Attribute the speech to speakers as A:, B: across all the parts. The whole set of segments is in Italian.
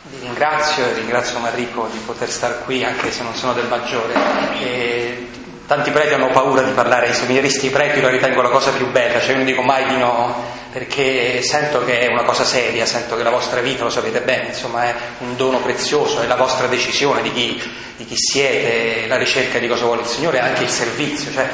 A: Vi ringrazio e ringrazio Manrico di poter star qui anche se non sono del Maggiore. Tanti preti hanno paura di parlare ai seminaristi, i preti lo ritengo la cosa più bella, cioè io non dico mai di no, perché sento che è una cosa seria, sento che la vostra vita, lo sapete bene, insomma è un dono prezioso, è la vostra decisione di chi siete, la ricerca di cosa vuole il Signore, anche il servizio, cioè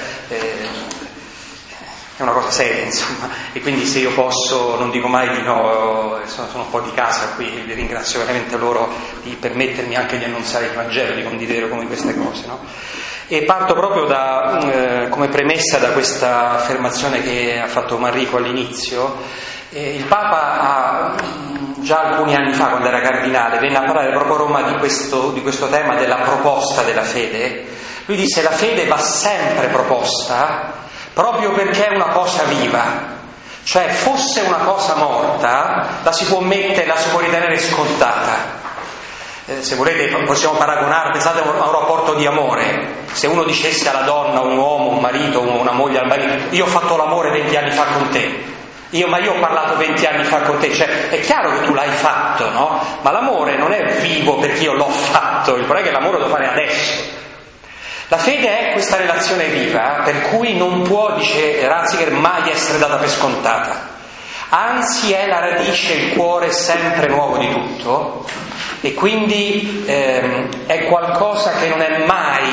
A: è una cosa seria, insomma, e quindi se io posso non dico mai di no, sono un po' di casa qui, vi ringrazio veramente loro di permettermi anche di annunziare il Vangelo, di condividere con voi queste cose, no? E parto proprio come premessa da questa affermazione che ha fatto Manrico all'inizio. Il Papa già alcuni anni fa, quando era cardinale, venne a parlare proprio a Roma di questo tema della proposta della fede. Lui disse: la fede va sempre proposta proprio perché è una cosa viva, cioè fosse una cosa morta la si può ritenere scontata. Se volete possiamo paragonare, pensate a un rapporto di amore. Se uno dicesse alla donna, un uomo, un marito, una moglie al marito: io ho fatto l'amore 20 anni fa con te, ma io ho parlato 20 anni fa con te, cioè è chiaro che tu l'hai fatto, no? Ma l'amore non è vivo perché io l'ho fatto, il problema è che l'amore lo devo fare adesso. La fede è questa relazione viva per cui non può, dice Ratzinger, mai essere data per scontata, anzi è la radice, il cuore sempre nuovo di tutto, e quindi è qualcosa che non è mai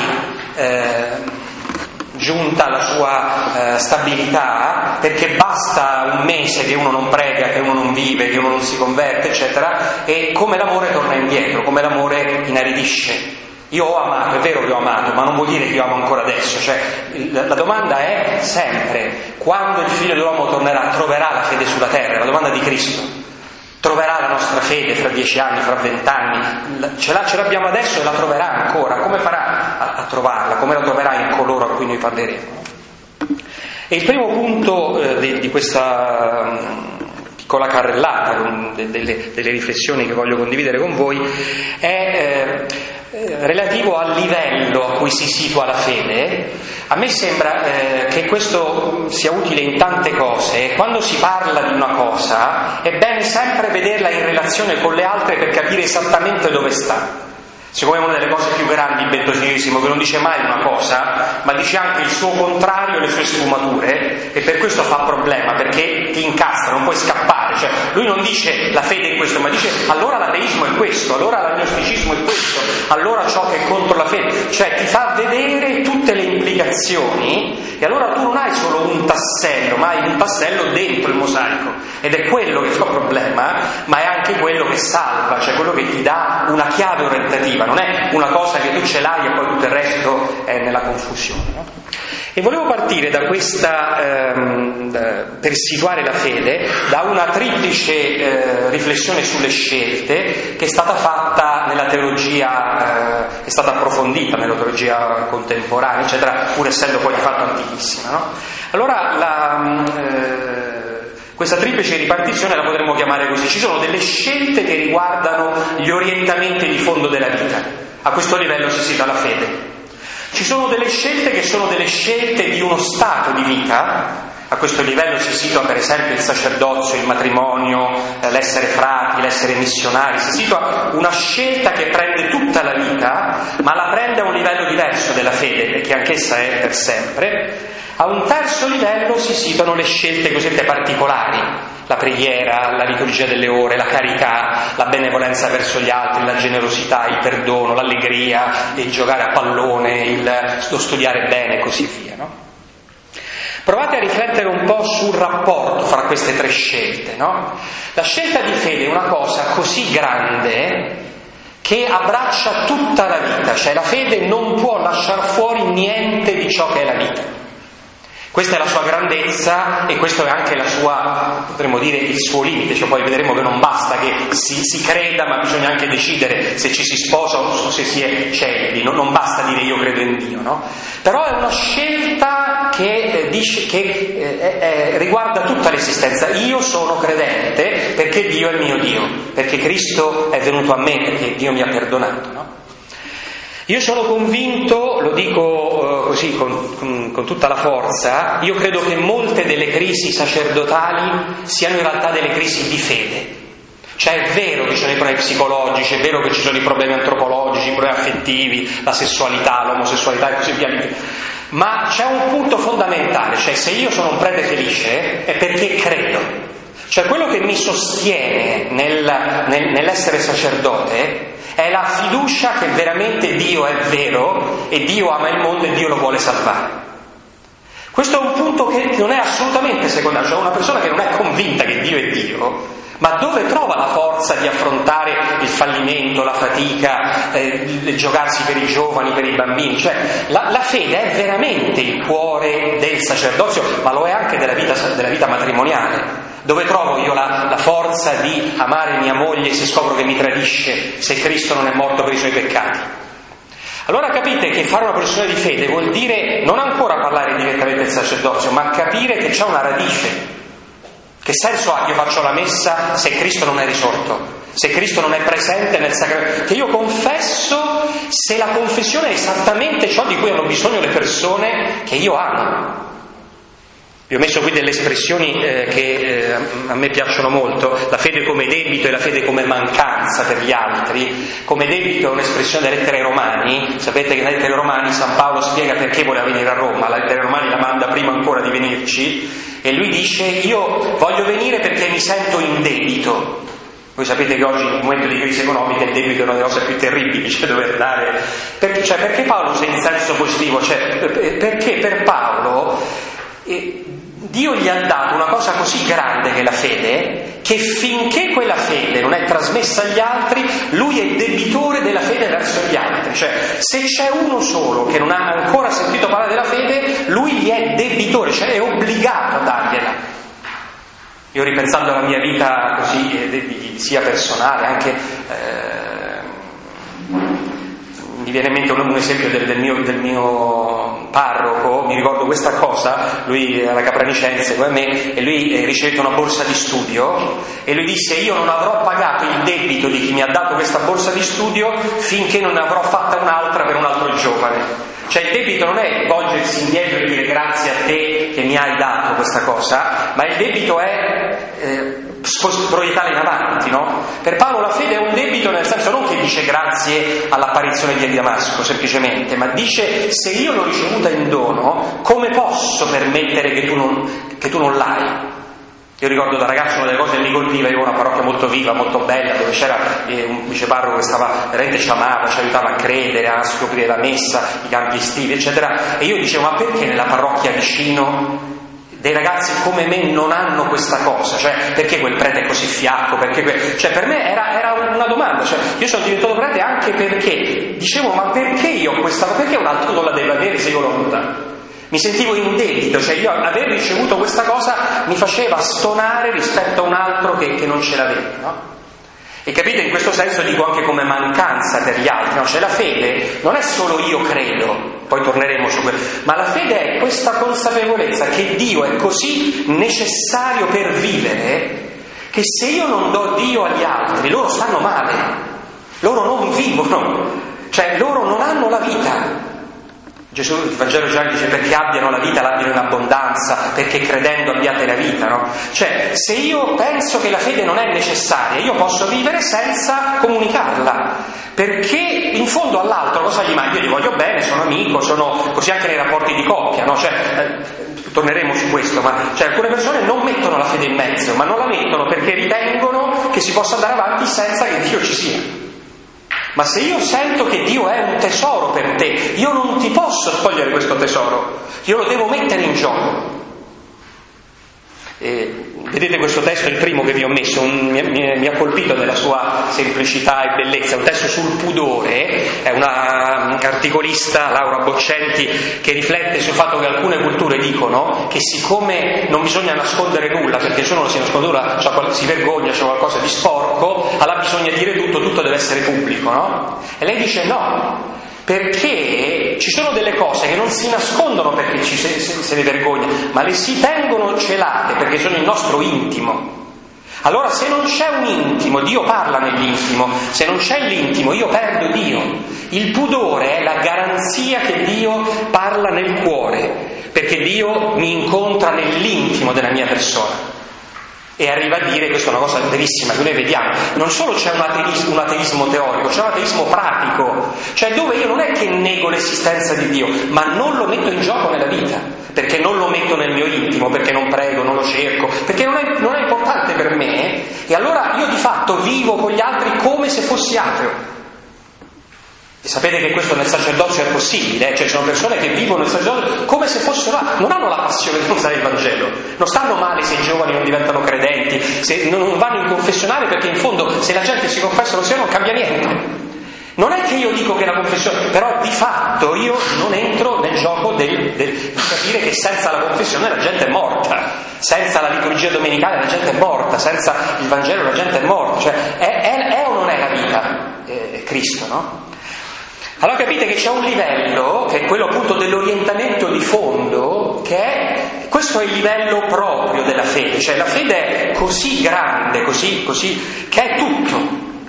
A: giunta alla sua stabilità, perché basta un mese che uno non prega, che uno non vive, che uno non si converte, eccetera, e come l'amore torna indietro, come l'amore inaridisce. Io ho amato, è vero che ho amato, ma non vuol dire che io amo ancora adesso, cioè la domanda è sempre: quando il Figlio dell'uomo tornerà, troverà la fede sulla terra? La domanda di Cristo: troverà la nostra fede fra 10 anni, fra 20 anni? Ce l'abbiamo adesso e la troverà ancora. Come farà a trovarla? Come la troverà in coloro a cui noi parleremo? E il primo punto di questa piccola carrellata delle riflessioni che voglio condividere con voi è relativo al livello a cui si situa la fede. A me sembra che questo sia utile in tante cose. Quando si parla di una cosa è bene sempre vederla in relazione con le altre per capire esattamente dove sta. Siccome è una delle cose più grandi il Bettosismo, che non dice mai una cosa, ma dice anche il suo contrario e le sue sfumature, e per questo fa problema, perché ti incastra, non puoi scappare. Cioè, lui non dice la fede è questo, ma dice allora l'ateismo è questo, allora l'agnosticismo è questo, allora ciò che è contro la fede. Cioè ti fa vedere tutte le implicazioni, e allora tu non hai solo un tassello, ma hai un tassello dentro il mosaico, ed è quello che fa problema, ma è anche quello che salva, cioè quello che ti dà una chiave orientativa. Non è una cosa che tu ce l'hai e poi tutto il resto è nella confusione, no? E volevo partire da questa, per situare la fede, da una triplice riflessione sulle scelte che è stata fatta nella teologia, che è stata approfondita nella teologia contemporanea, eccetera, pur essendo poi di fatto antichissima, no? Allora questa triplice ripartizione la potremmo chiamare così: ci sono delle scelte che riguardano gli orientamenti di fondo della vita, a questo livello si situa la fede. Ci sono delle scelte che sono delle scelte di uno stato di vita, a questo livello si situa per esempio il sacerdozio, il matrimonio, l'essere frati, l'essere missionari, si situa una scelta che prende tutta la vita, ma la prende a un livello diverso della fede, e che anch'essa è per sempre. A un terzo livello si situano le scelte cosiddette particolari: la preghiera, la liturgia delle ore, la carità, la benevolenza verso gli altri, la generosità, il perdono, l'allegria, il giocare a pallone, lo studiare bene e così via, no? Provate a riflettere un po' sul rapporto fra queste tre scelte, no? La scelta di fede è una cosa così grande che abbraccia tutta la vita, cioè la fede non può lasciar fuori niente di ciò che è la vita. Questa è la sua grandezza e questo è anche la sua, potremmo dire, il suo limite. Cioè poi vedremo che non basta che si creda, ma bisogna anche decidere se ci si sposa o se si è celibi, no? Non basta dire io credo in Dio, no? Però è una scelta che riguarda tutta l'esistenza. Io sono credente perché Dio è il mio Dio, perché Cristo è venuto a me, perché Dio mi ha perdonato, no? Io sono convinto, lo dico così con tutta la forza, io credo che molte delle crisi sacerdotali siano in realtà delle crisi di fede. Cioè è vero che ci sono i problemi psicologici, è vero che ci sono i problemi antropologici, i problemi affettivi, la sessualità, l'omosessualità e così via, ma c'è un punto fondamentale, cioè se io sono un prete felice è perché credo. Cioè quello che mi sostiene nell'essere sacerdote è la fiducia che veramente Dio è vero e Dio ama il mondo e Dio lo vuole salvare. Questo è un punto che non è assolutamente secondario, cioè una persona che non è convinta che Dio è Dio, ma dove trova la forza di affrontare il fallimento, la fatica, il giocarsi per i giovani, per i bambini? Cioè la fede è veramente il cuore del sacerdozio, ma lo è anche della vita matrimoniale. Dove trovo io la forza di amare mia moglie se scopro che mi tradisce, se Cristo non è morto per i suoi peccati? Allora capite che fare una professione di fede vuol dire non ancora parlare direttamente del sacerdozio, ma capire che c'è una radice. Che senso ha che io faccio la messa se Cristo non è risorto? Se Cristo non è presente nel sacramento? Che io confesso se la confessione è esattamente ciò di cui hanno bisogno le persone che io amo. Vi ho messo qui delle espressioni che a me piacciono molto, la fede come debito e la fede come mancanza per gli altri. Come debito è un'espressione delle lettere ai Romani, sapete che nelle lettere ai Romani San Paolo spiega perché voleva venire a Roma, la lettera ai Romani la manda prima ancora di venirci, e lui dice: io voglio venire perché mi sento in debito. Voi sapete che oggi in un momento di crisi economica il debito è una delle cose più terribili, cioè dover dare, perché Paolo usa in senso positivo, cioè perché per Paolo Dio gli ha dato una cosa così grande che è la fede, che finché quella fede non è trasmessa agli altri, lui è debitore della fede verso gli altri. Cioè, se c'è uno solo che non ha ancora sentito parlare della fede, lui gli è debitore, cioè è obbligato a dargliela. Io ripensando alla mia vita così, sia personale, anche mi viene in mente un esempio del mio parroco. Mi ricordo questa cosa, lui era capranicense come me e lui ricevette una borsa di studio e lui disse: io non avrò pagato il debito di chi mi ha dato questa borsa di studio finché non ne avrò fatta un'altra per un altro giovane. Cioè il debito non è volgersi indietro e dire grazie a te che mi hai dato questa cosa, ma il debito è proiettare in avanti, no? Per Paolo la fede è un debito nel senso non che dice grazie all'apparizione di Damasco semplicemente, ma dice: se io l'ho ricevuta in dono, come posso permettere che tu non l'hai? Io ricordo da ragazzo una delle cose che mi colpiva, io avevo una parrocchia molto viva, molto bella, dove c'era un viceparroco che veramente ci amava, ci aiutava a credere, a scoprire la messa, i campi estivi, eccetera, e io dicevo: ma perché nella parrocchia vicino dei ragazzi come me non hanno questa cosa? Cioè, perché quel prete è così fiacco? Cioè, per me era una domanda. Cioè, io sono diventato prete anche perché dicevo: ma perché io ho questa, perché un altro non la deve avere se io l'ho avuta? Mi sentivo in debito, cioè io aver ricevuto questa cosa mi faceva stonare rispetto a un altro che non ce l'aveva, no? E capite, in questo senso dico anche come mancanza per gli altri, no? Cioè la fede non è solo io credo, poi torneremo su quello, ma la fede è questa consapevolezza che Dio è così necessario per vivere che se io non do Dio agli altri loro stanno male, loro non vivono, cioè loro non hanno la vita. Gesù, il Vangelo già dice: perché abbiano la vita, l'abbiano in abbondanza, perché credendo abbiate la vita, no? Cioè, se io penso che la fede non è necessaria, io posso vivere senza comunicarla, perché in fondo all'altro cosa gli mando? Io gli voglio bene, sono amico, sono così anche nei rapporti di coppia, no? Cioè, torneremo su questo, ma cioè, alcune persone non mettono la fede in mezzo, ma non la mettono perché ritengono che si possa andare avanti senza che Dio ci sia. Ma se io sento che Dio è un tesoro per te, io non ti posso togliere questo tesoro, io lo devo mettere in gioco. Vedete questo testo, il primo che vi ho messo, mi ha colpito nella sua semplicità e bellezza, è un testo sul pudore, è una articolista, Laura Boccenti, che riflette sul fatto che alcune culture dicono che siccome non bisogna nascondere nulla, perché se uno si nasconde nulla, si vergogna, c'è qualcosa di sporco, allora bisogna dire tutto deve essere pubblico, no? E lei dice no, perché ci sono delle cose che non si nascondono perché se ne vergogna, ma le si tengono celate perché sono il nostro intimo. Allora se non c'è un intimo, Dio parla nell'intimo, se non c'è l'intimo io perdo Dio. Il pudore è la garanzia che Dio parla nel cuore, perché Dio mi incontra nell'intimo della mia persona. E arriva a dire, questa è una cosa verissima che noi vediamo, non solo c'è un ateismo teorico, c'è un ateismo pratico, cioè dove io non è che nego l'esistenza di Dio, ma non lo metto in gioco nella vita, perché non lo metto nel mio intimo, perché non prego, non lo cerco, perché non è importante per me, e allora io di fatto vivo con gli altri come se fossi ateo. E sapete che questo nel sacerdozio è possibile, cioè ci sono persone che vivono nel sacerdozio come se fossero non hanno la passione di usare il Vangelo, non stanno male se i giovani non diventano credenti, se non vanno in confessionale, perché in fondo se la gente si confessa lo sia non cambia niente. Non è che io dico che la confessione, però di fatto io non entro nel gioco di capire che senza la confessione la gente è morta, senza la liturgia domenicale la gente è morta, senza il Vangelo la gente è morta, cioè è o non è la vita Cristo, no? Allora capite che c'è un livello, che è quello appunto dell'orientamento di fondo, questo è il livello proprio della fede, cioè la fede è così grande, così, che è tutto.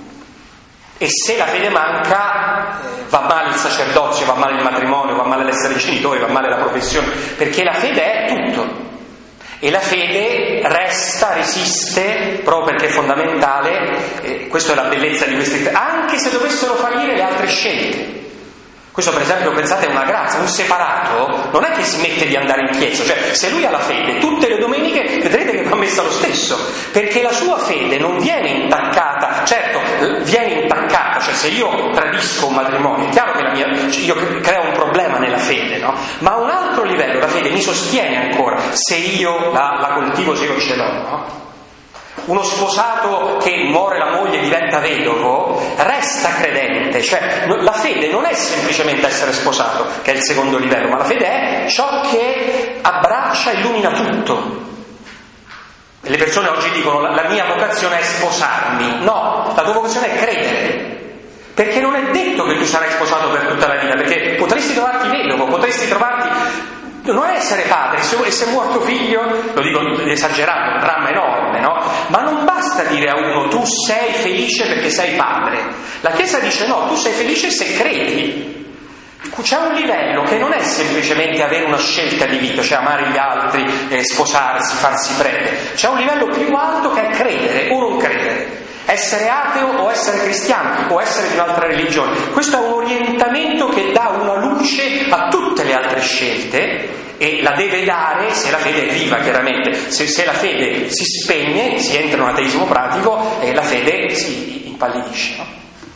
A: E se la fede manca, va male il sacerdozio, va male il matrimonio, va male l'essere genitori, va male la professione, perché la fede è tutto. E la fede resiste, proprio perché è fondamentale, questa è la bellezza di questi, anche se dovessero fallire le altre scelte. Questo per esempio, pensate, è una grazia, un separato non è che smette di andare in chiesa, cioè se lui ha la fede tutte le domeniche vedrete che va messa lo stesso, perché la sua fede non viene intaccata, certo viene intaccata, cioè se io tradisco un matrimonio è chiaro che io creo un problema nella fede, no? Ma a un altro livello la fede mi sostiene ancora se io la coltivo, se io ce l'ho, no? Uno sposato che muore la moglie e diventa vedovo resta credente, cioè la fede non è semplicemente essere sposato, che è il secondo livello, ma la fede è ciò che abbraccia e illumina tutto. E le persone oggi dicono la mia vocazione è sposarmi. No, la tua vocazione è credere, perché non è detto che tu sarai sposato per tutta la vita, perché potresti trovarti vedovo, potresti trovarti, non è essere padre, e se è morto figlio, lo dico esagerando, un dramma enorme, no? Ma non basta dire a uno tu sei felice perché sei padre. La Chiesa dice no, tu sei felice se credi. C'è un livello che non è semplicemente avere una scelta di vita, cioè amare gli altri, sposarsi, farsi prete. C'è un livello più alto che è credere o non credere. Essere ateo o essere cristiano o essere di un'altra religione. Questo è un orientamento che dà una luce a tutte le altre scelte e la deve dare se la fede è viva, chiaramente. Se la fede si spegne, si entra in un ateismo pratico e la fede si impallidisce, no?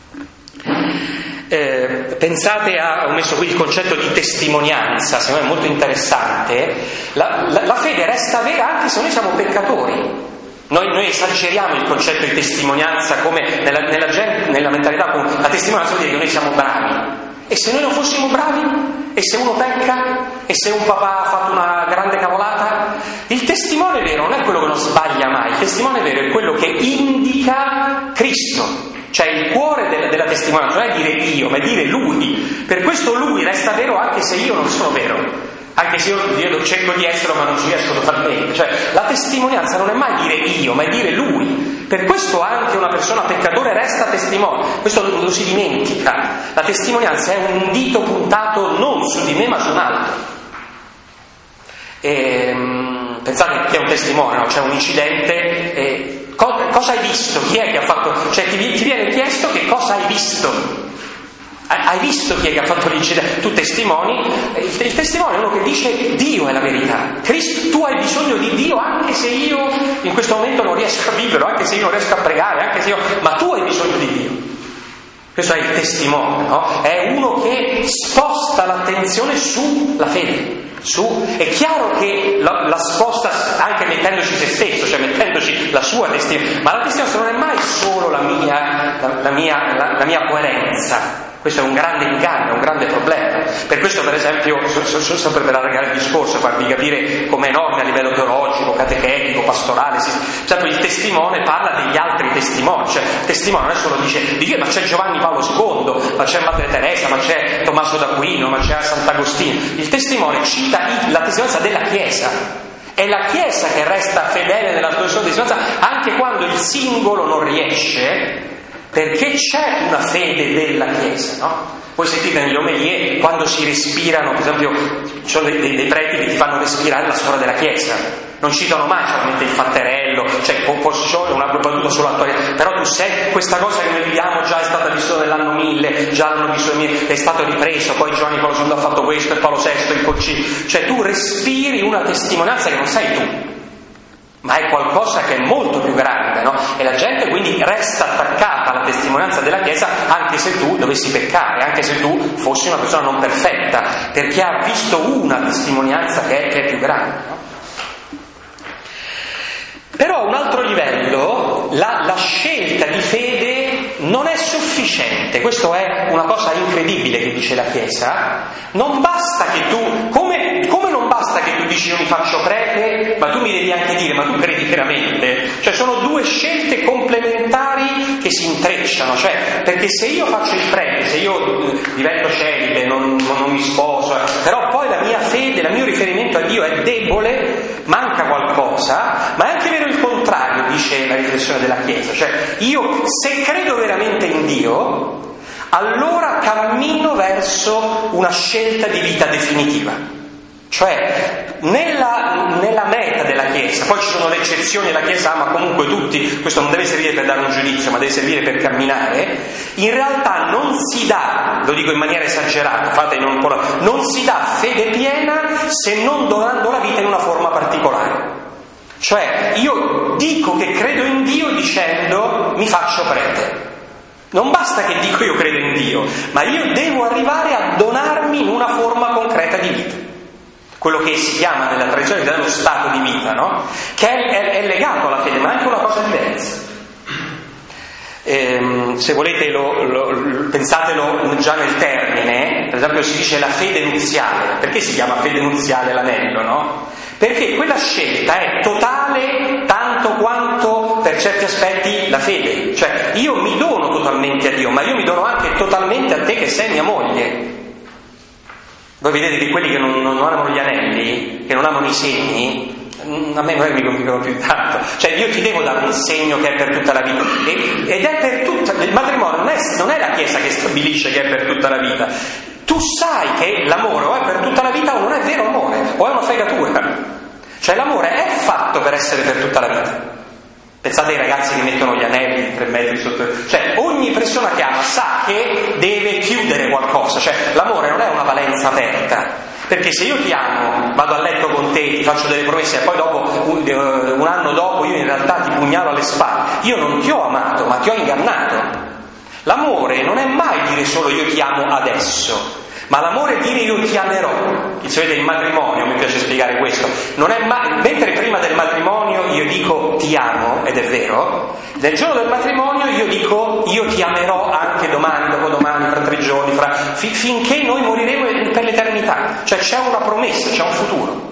A: Pensate ho messo qui il concetto di testimonianza, secondo me è molto interessante. La fede resta vera anche se noi siamo peccatori. Noi esageriamo il concetto di testimonianza come nella mentalità, come la testimonianza vuol dire che noi siamo bravi. E se noi non fossimo bravi? E se uno pecca? E se un papà ha fatto una grande cavolata? Il testimone vero non è quello che non sbaglia mai, il testimone vero è quello che indica Cristo. Cioè il cuore della testimonianza non è dire io, ma è dire Lui. Per questo Lui resta vero anche se io non sono vero. Anche se io cerco di esserlo ma non ci riesco totalmente. Cioè la testimonianza non è mai dire io, ma è dire Lui. Per questo anche una persona peccatore resta testimone. Questo lo si dimentica. La testimonianza è un dito puntato non su di me ma su un altro. Pensate che è un testimone, no? C'è un incidente, cosa hai visto? Chi è che ha fatto? Cioè ti viene chiesto che cosa hai visto. Hai visto chi è che ha fatto l'incidente? Tu testimoni. Il testimone è uno che dice Dio è la verità. Cristo, tu hai bisogno di Dio anche se io in questo momento non riesco a vivere, anche se io non riesco a pregare, anche se ma tu hai bisogno di Dio. Questo è il testimone, no? È uno che sposta l'attenzione sulla fede. È chiaro che la sposta anche mettendoci se stesso, cioè mettendoci la sua testimonianza, ma la testimonianza non è mai solo la mia coerenza. Questo è un grande inganno, un grande problema. Per questo, per esempio, sempre per allargare il discorso, farvi capire com'è enorme a livello teologico, catechetico, pastorale. Sempre il testimone parla degli altri testimoni, cioè il testimone non è solo dice ma c'è Giovanni Paolo II, ma c'è Madre Teresa, ma c'è Tommaso d'Aquino, ma c'è Sant'Agostino. Il testimone cita la testimonianza della Chiesa. È la Chiesa che resta fedele nella sua testimonianza anche quando il singolo non riesce, perché c'è una fede della Chiesa, no? Voi sentite nelle omelie quando si respirano, per esempio ci sono dei preti che ti fanno respirare la storia della Chiesa. non citano mai solamente il fatterello, cioè c'è una battuta sull'attualità, però tu sai, questa cosa che noi viviamo già è stata vissuta nell'anno 1000, già l'hanno vissuto, è stato ripreso, poi Giovanni Paolo II ha fatto questo, e Paolo VI, il Concilio, cioè tu respiri una testimonianza che non sei tu, ma è qualcosa che è molto più grande, no? E la gente quindi resta attaccata alla testimonianza della Chiesa anche se tu dovessi peccare, anche se tu fossi una persona non perfetta, perché ha visto una testimonianza che è più grande, no? Però a un altro livello la scelta di fede non è sufficiente, questo è una cosa incredibile che dice la Chiesa. Non basta che tu, come non basta che tu dici io mi faccio prete, ma tu mi devi anche dire ma tu credi veramente? Cioè sono due scelte complementari che si intrecciano, cioè perché se io faccio il prete, se io divento celibe, non mi sposo, però poi la mia fede, il mio riferimento a Dio è debole, manca qualcosa, ma è anche vero il contrario, dice la riflessione della Chiesa, cioè io se credo veramente in Dio, allora cammino verso una scelta di vita definitiva. Cioè nella meta della Chiesa, poi ci sono le eccezioni, la Chiesa ama comunque tutti, questo non deve servire per dare un giudizio, ma deve servire per camminare. In realtà non si dà, lo dico in maniera esagerata, non si dà fede piena se non donando la vita in una forma particolare. Cioè io dico che credo in Dio dicendo mi faccio prete. Non basta che dico io credo in Dio, ma io devo arrivare a donarmi in una forma concreta di vita. Quello che si chiama nella tradizione dello stato di vita, no? Che è legato alla fede, ma è anche una cosa diversa. Se volete pensatelo già nel termine, per esempio si dice la fede nuziale. Perché si chiama fede nuziale l'anello, no? Perché quella scelta è totale tanto quanto per certi aspetti la fede, cioè io mi dono totalmente a Dio, ma io mi dono anche totalmente a te che sei mia moglie. Voi vedete che quelli che non amano gli anelli, che non amano i segni, a me non è che mi convincono più tanto, cioè io ti devo dare un segno che è per tutta la vita, ed è per tutta, il matrimonio non è la Chiesa che stabilisce che è per tutta la vita. Tu sai che l'amore o è per tutta la vita o non è vero amore, o è una fregatura. Cioè l'amore è fatto per essere per tutta la vita. Pensate ai ragazzi che mettono gli anelli 3 metri sotto. Cioè ogni persona che ama sa che deve chiudere qualcosa. Cioè l'amore non è una valenza aperta. Perché se io ti amo, vado a letto con te, ti faccio delle promesse e poi dopo un anno dopo io in realtà ti pugnalo alle spalle, io non ti ho amato ma ti ho ingannato. L'amore non è mai dire solo io ti amo adesso, ma l'amore è dire io ti amerò. Se vedete il matrimonio, mi piace spiegare questo, non è mai, mentre prima del matrimonio io dico ti amo, ed è vero, nel giorno del matrimonio io dico io ti amerò anche domani, dopodomani, fra 3 giorni, finché noi moriremo per l'eternità. Cioè c'è una promessa, c'è un futuro.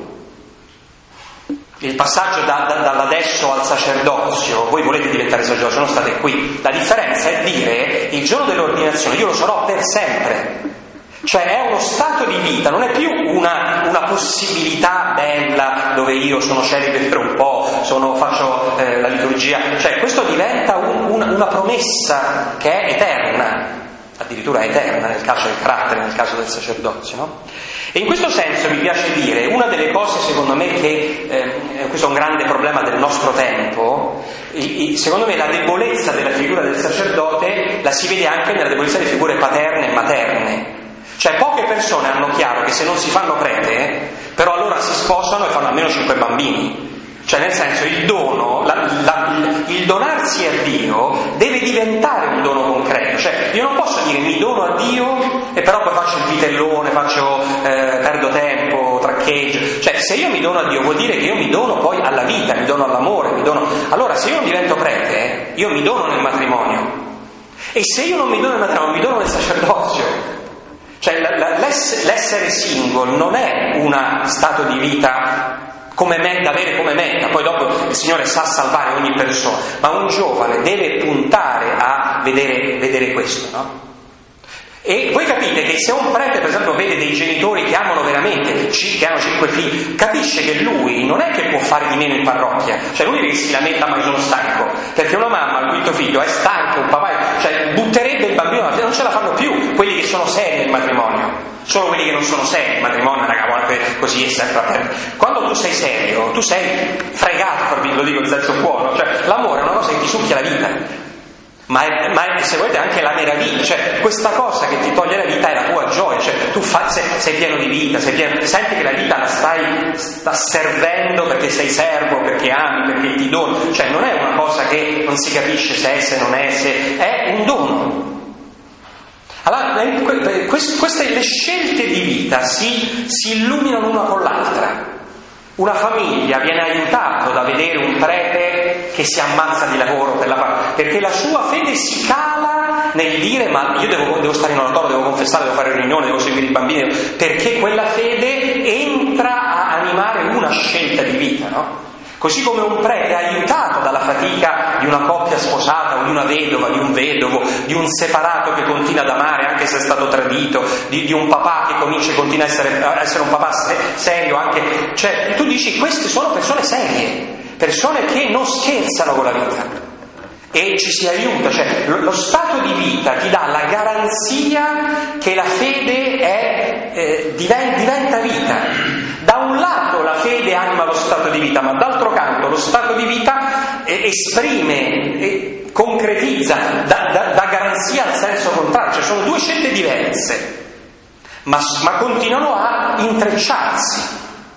A: Il passaggio dall'adesso al sacerdozio, voi volete diventare sacerdote, non state qui. La differenza è dire il giorno dell'ordinazione io lo sarò per sempre. Cioè è uno stato di vita, non è più una possibilità bella dove io sono celibe per un po', faccio la liturgia. Cioè questo diventa una promessa che è eterna, addirittura eterna nel caso del carattere, nel caso del sacerdozio, no? E in questo senso mi piace dire, una delle cose secondo me che, questo è un grande problema del nostro tempo, secondo me la debolezza della figura del sacerdote la si vede anche nella debolezza delle figure paterne e materne. Cioè poche persone hanno chiaro che se non si fanno prete, però allora si sposano e fanno almeno 5 bambini. Cioè nel senso il dono, il donarsi a Dio deve diventare un dono concreto. Cioè io non posso dire mi dono a Dio e però poi faccio il vitellone, perdo tempo, traccheggio. Cioè se io mi dono a Dio vuol dire che io mi dono poi alla vita, mi dono all'amore, allora se io non divento prete, io mi dono nel matrimonio. E se io non mi dono nel matrimonio, mi dono nel sacerdozio. Cioè l'essere single non è uno stato di vita da avere come meta, poi dopo il Signore sa salvare ogni persona, ma un giovane deve puntare a vedere questo, no? E voi capite che se un prete per esempio vede dei genitori che amano veramente, che hanno 5 figli, capisce che lui non è che può fare di meno in parrocchia, cioè lui che si lamenta ma io sono stanco, perché una mamma al 5º figlio è stanco, un papà, cioè butterebbe il bambino, non ce la fanno più quelli che sono seri nel matrimonio. Solo quelli che non sono seri, il matrimonio, così è sempre aperto. Quando tu sei serio, tu sei fregato, lo dico in senso buono, cioè l'amore è una cosa che ti succhia la vita. Ma è, se volete, anche la meraviglia, cioè questa cosa che ti toglie la vita è la tua gioia, cioè tu sei pieno di vita, senti che la vita la sta servendo perché sei servo, perché ami, perché ti doni, cioè non è una cosa che non si capisce se è, se non è, se è un dono. Allora, le scelte di vita si illuminano una con l'altra. Una famiglia viene aiutata da vedere un prete che si ammazza di lavoro perché la sua fede si cala nel dire: ma io devo stare in oratorio, devo confessare, devo fare riunione, devo seguire i bambini, perché quella fede entra a animare una scelta di vita, no? Così come un prete aiutato dalla fatica di una coppia sposata o di una vedova, di un vedovo, di un separato che continua ad amare anche se è stato tradito, di un papà che continua a essere un papà serio anche, cioè tu dici: queste sono persone serie, persone che non scherzano con la vita, e ci si aiuta, cioè lo stato di vita ti dà la garanzia che la fede diventa vita. Da un lato la fede anima lo stato di vita, ma d'altro canto lo stato di vita esprime, concretizza, dà garanzia al senso contrario, cioè sono due scelte diverse, ma continuano a intrecciarsi.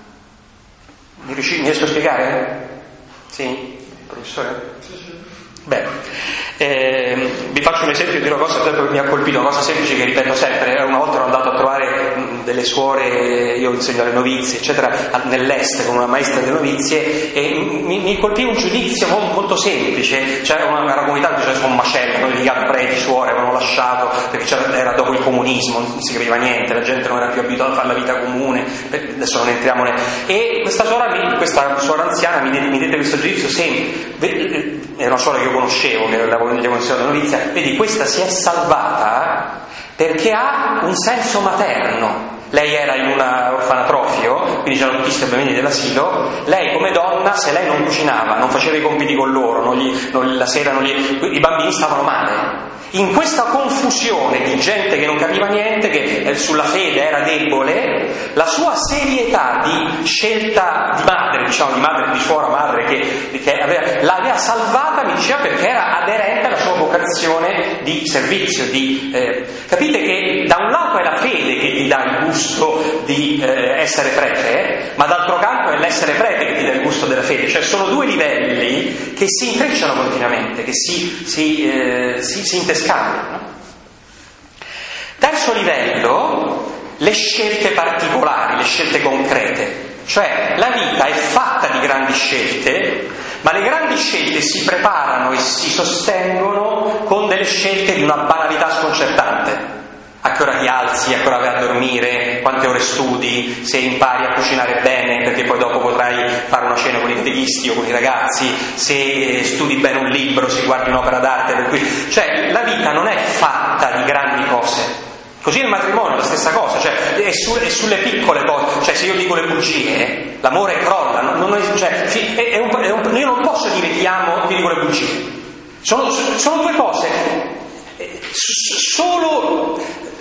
A: Mi riesco a spiegare? Sì, professore? Bene, vi faccio un esempio di una cosa che mi ha colpito, una cosa semplice che ripeto sempre. Una volta ero andato a trovare delle suore, io insegno alle novizie eccetera, nell'est con una maestra delle novizie, e mi colpì un giudizio molto semplice. C'era una comunità che c'era un macello, hanno litigato preti, suore, avevano lasciato perché era dopo il comunismo, non si capiva niente, la gente non era più abituata a fare la vita comune, adesso non entriamo e questa suora anziana mi dette questo giudizio semplice. Era una suora che io conoscevo, che l'avevo considerato novizia. Vedi, questa si è salvata perché ha un senso materno. Lei era in un orfanatrofio, quindi c'erano tutti questi bambini dell'asilo. Lei come donna, se lei non cucinava, non faceva i compiti con loro, la sera i bambini stavano male. In questa confusione di gente che non capiva niente, che sulla fede era debole, la sua serietà di scelta di madre, di suora madre che l'aveva salvata, mi diceva, perché era aderente alla sua vocazione di servizio. Capite che da un lato è la fede che gli dà il gusto di essere prete, ma d'altro canto è l'essere prete che ti dà il gusto della fede. Cioè sono due livelli che si intrecciano continuamente, che si interscambiano. Terzo livello, le scelte particolari, le scelte concrete. Cioè la vita è fatta di grandi scelte, ma le grandi scelte si preparano e si sostengono con delle scelte di una banalità sconcertante. A che ora ti alzi, a che ora vai a dormire, quante ore studi, se impari a cucinare bene perché poi dopo potrai fare una cena con i catechisti o con i ragazzi, se studi bene un libro, se guardi un'opera d'arte, per cui cioè la vita non è fatta di grandi cose. Così il matrimonio è la stessa cosa, cioè è sulle piccole cose. Cioè se io dico le bugie, l'amore crolla, io non posso dire ti amo, ti dico le bugie. Sono due cose. Solo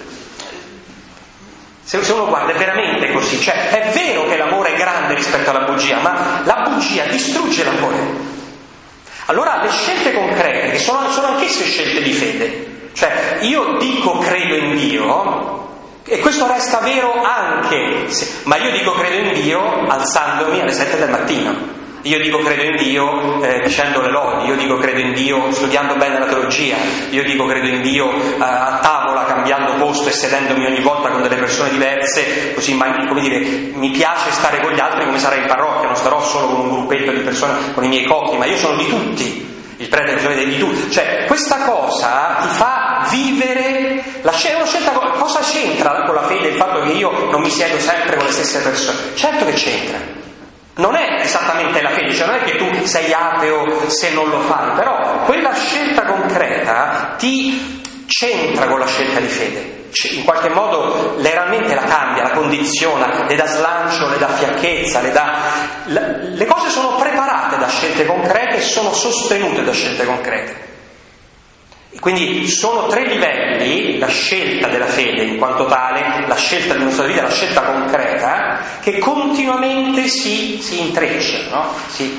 A: se uno guarda è veramente così, cioè è vero che l'amore è grande rispetto alla bugia, ma la bugia distrugge l'amore. Allora le scelte concrete, che sono anch'esse scelte di fede, cioè io dico credo in Dio, e questo resta vero anche ma io dico credo in Dio alzandomi alle 7 del mattino. Io dico credo in Dio dicendo le lodi, io dico credo in Dio studiando bene la teologia, io dico credo in Dio a tavola cambiando posto e sedendomi ogni volta con delle persone diverse, così come dire, mi piace stare con gli altri come sarei in parrocchia, non starò solo con un gruppetto di persone, con i miei cocchi, ma io sono di tutti, il prete è di tutti. Cioè questa cosa ti fa vivere una scelta. Cosa c'entra con la fede il fatto che io non mi siedo sempre con le stesse persone? Certo che c'entra. Non è esattamente la fede, cioè non è che tu sei ateo se non lo fai, però quella scelta concreta ti centra con la scelta di fede, in qualche modo realmente la cambia, la condiziona, le dà slancio, le dà fiacchezza, le cose sono preparate da scelte concrete e sono sostenute da scelte concrete. Quindi sono 3 livelli: la scelta della fede in quanto tale, la scelta della nostra vita, la scelta concreta, che continuamente si intrecciano, no?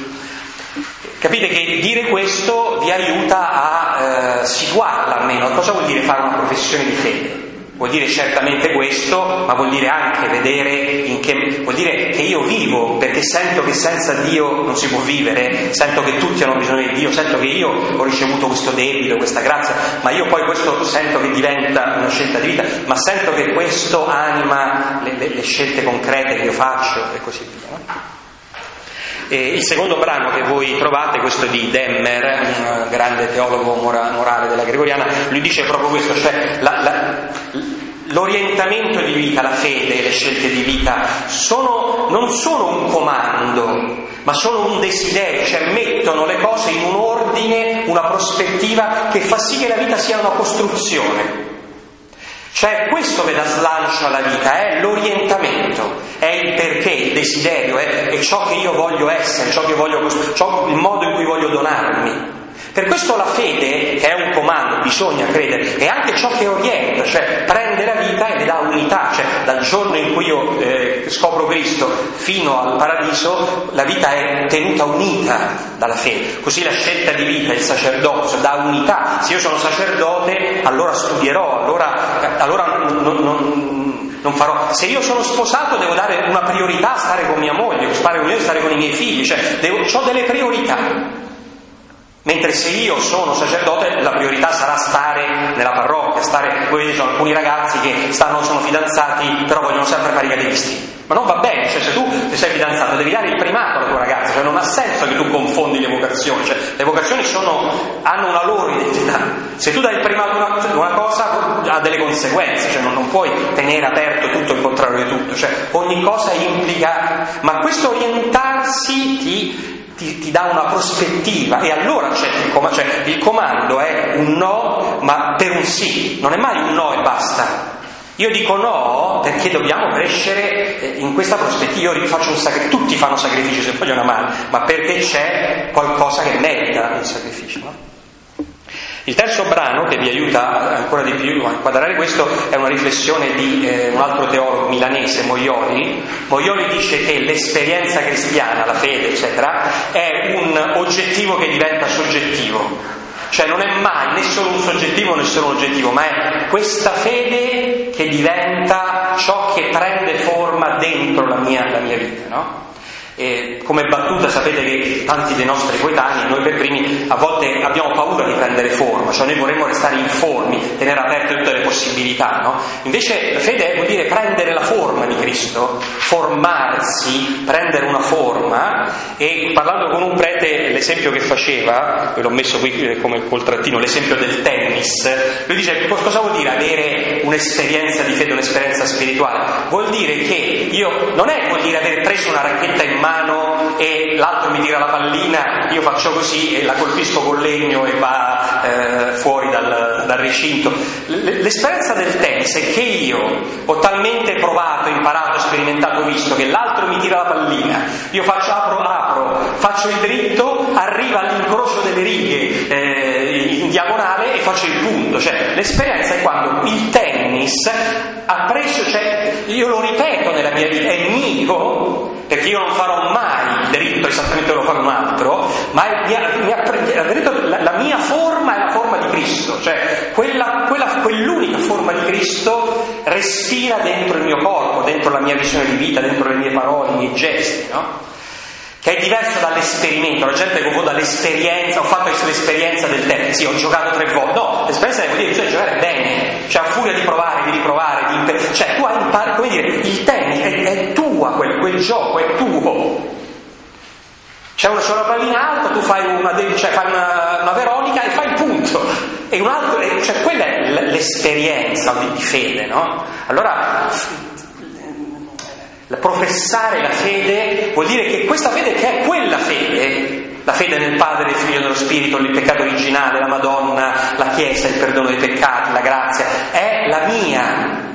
A: Capite che dire questo vi aiuta a situarla almeno. Cosa vuol dire fare una professione di fede? Vuol dire certamente questo, ma vuol dire anche vedere vuol dire che io vivo, perché sento che senza Dio non si può vivere, sento che tutti hanno bisogno di Dio, sento che io ho ricevuto questo debito, questa grazia, ma io poi questo sento che diventa una scelta di vita, ma sento che questo anima le scelte concrete che io faccio e così via, no? Il secondo brano che voi trovate, questo di Demmer, un grande teologo morale della Gregoriana, lui dice proprio questo, cioè l'orientamento di vita, la fede, le scelte di vita non sono un comando, ma sono un desiderio, cioè mettono le cose in un ordine, una prospettiva che fa sì che la vita sia una costruzione. Cioè questo che dà slancio alla vita, è l'orientamento, è il perché, il desiderio, è ciò che io voglio essere, ciò che voglio il modo in cui voglio donarmi. Per questo la fede, che è un comando, bisogna credere, è anche ciò che orienta, cioè prende la vita e le dà unità, cioè dal giorno in cui io scopro Cristo fino al paradiso, la vita è tenuta unita dalla fede. Così la scelta di vita, il sacerdozio, dà unità. Se io sono sacerdote, allora studierò, allora non farò. Se io sono sposato, devo dare una priorità a stare con mia moglie, stare con i miei figli, cioè ho delle priorità. Mentre se io sono sacerdote, la priorità sarà stare nella parrocchia, voi vedete, sono alcuni ragazzi che sono fidanzati, però vogliono sempre fare i catechistini. Ma non va bene, cioè se tu sei fidanzato devi dare il primato alla tua ragazza, cioè non ha senso che tu confondi le vocazioni, cioè le vocazioni hanno una loro identità. Se tu dai il primato a una cosa ha delle conseguenze, cioè non puoi tenere aperto tutto il contrario di tutto, cioè ogni cosa implica, ma questo orientarsi ti dà una prospettiva, e allora c'è il comando è un no ma per un sì, non è mai un no e basta. Io dico no perché dobbiamo crescere in questa prospettiva. Io faccio tutti fanno sacrifici se vogliono amare, ma perché c'è qualcosa che merita il sacrificio, no? Il terzo brano che vi aiuta ancora di più a inquadrare questo è una riflessione di un altro teologo milanese, Moioli. Moioli dice che l'esperienza cristiana, la fede eccetera, è un oggettivo che diventa soggettivo, cioè non è mai né solo un soggettivo né solo un oggettivo, ma è questa fede che diventa ciò che prende forma dentro la mia vita, no? E come battuta sapete che tanti dei nostri coetanei, noi per primi, a volte abbiamo paura di prendere forma, cioè noi vorremmo restare informi, tenere aperte tutte le possibilità, no? Invece la fede vuol dire prendere la forma di Cristo, formarsi, prendere una forma. E parlando con un prete, l'esempio che faceva, ve l'ho messo qui come col trattino, l'esempio del tennis, lui dice: cosa vuol dire avere un'esperienza di fede, un'esperienza spirituale? Vuol dire che vuol dire aver preso una racchetta in mano e l'altro mi tira la pallina, io faccio così e la colpisco col legno e va fuori dal recinto. L'esperienza del tennis è che io ho talmente provato, imparato, sperimentato, visto che l'altro mi tira la pallina, io apro, faccio il dritto, arriva all'incrocio delle righe in diagonale e faccio il punto. Cioè l'esperienza è quando il tennis ha preso, cioè io lo ripeto nella mia vita, è mio, perché io non farò mai il dritto esattamente come lo fa un altro, ma la mia forma è la forma di Cristo, cioè quell'unica forma di Cristo respira dentro il mio corpo, dentro la mia visione di vita, dentro le mie parole, i miei gesti, no? Che è diverso dall'esperimento. La gente confonde l'esperienza, ho fatto l'esperienza del tennis, sì, ho giocato 3 volte. No, l'esperienza vuol dire che bisogna giocare bene, cioè a furia di provare, di riprovare, cioè tu hai imparato, come dire, il tennis è tua, quel gioco è tuo. C'è una sola pallina alta, tu fai una Veronica e fai il punto, e un altro, cioè quella è l'esperienza di fede, no? Allora professare la fede vuol dire che questa fede, che è quella fede, la fede nel Padre, il Figlio e nello Spirito, il peccato originale, la Madonna, la Chiesa, il perdono dei peccati, la grazia, è la mia,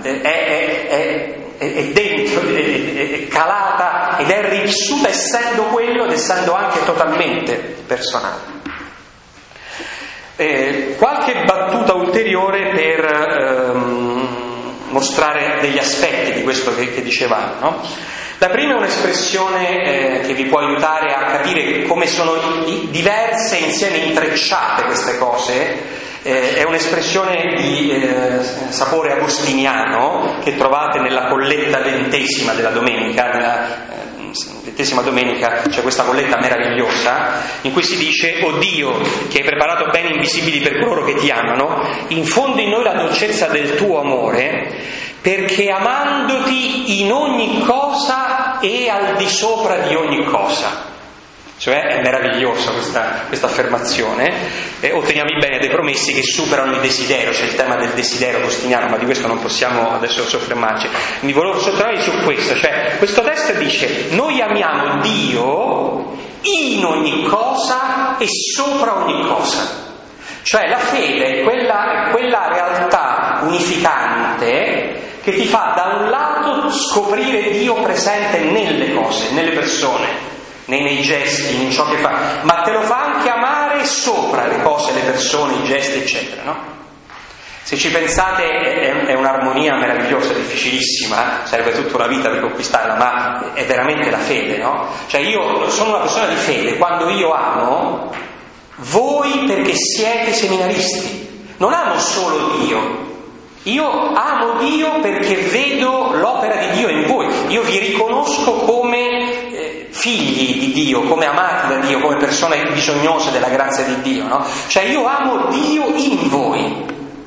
A: è dentro, è calata ed è rivissuta essendo quello ed essendo anche totalmente personale. Qualche battuta ulteriore per mostrare degli aspetti di questo che dicevamo, no? La prima è un'espressione che vi può aiutare a capire come sono diverse e insieme intrecciate queste cose. È un'espressione di sapore agostiniano che trovate nella colletta ventesima della domenica. Nella ventesima domenica c'è questa colletta meravigliosa in cui si dice: «O Dio, che hai preparato beni invisibili per coloro che ti amano, infondi in noi la dolcezza del tuo amore, perché amandoti in ogni cosa e al di sopra di ogni cosa». Cioè è meravigliosa questa affermazione. Otteniamo i beni dei promessi che superano il desiderio. C'è il tema del desiderio agostiniano, ma di questo non possiamo adesso soffermarci. Mi volevo sottoporre su questo, cioè questo testo dice: noi amiamo Dio in ogni cosa e sopra ogni cosa. Cioè la fede è quella realtà unificante che ti fa da un lato scoprire Dio presente nelle cose, nelle persone, nei gesti, in ciò che fa, ma te lo fa anche amare sopra le cose, le persone, i gesti, eccetera, no? Se ci pensate è un'armonia meravigliosa, difficilissima, serve tutta una vita per conquistarla, ma è veramente la fede, no? Cioè io sono una persona di fede quando io amo voi perché siete seminaristi. Non amo solo Dio, io amo Dio perché vedo l'opera di Dio in voi. Io vi riconosco come figli di Dio, come amati da Dio, come persone bisognose della grazia di Dio, no? Cioè io amo Dio in voi.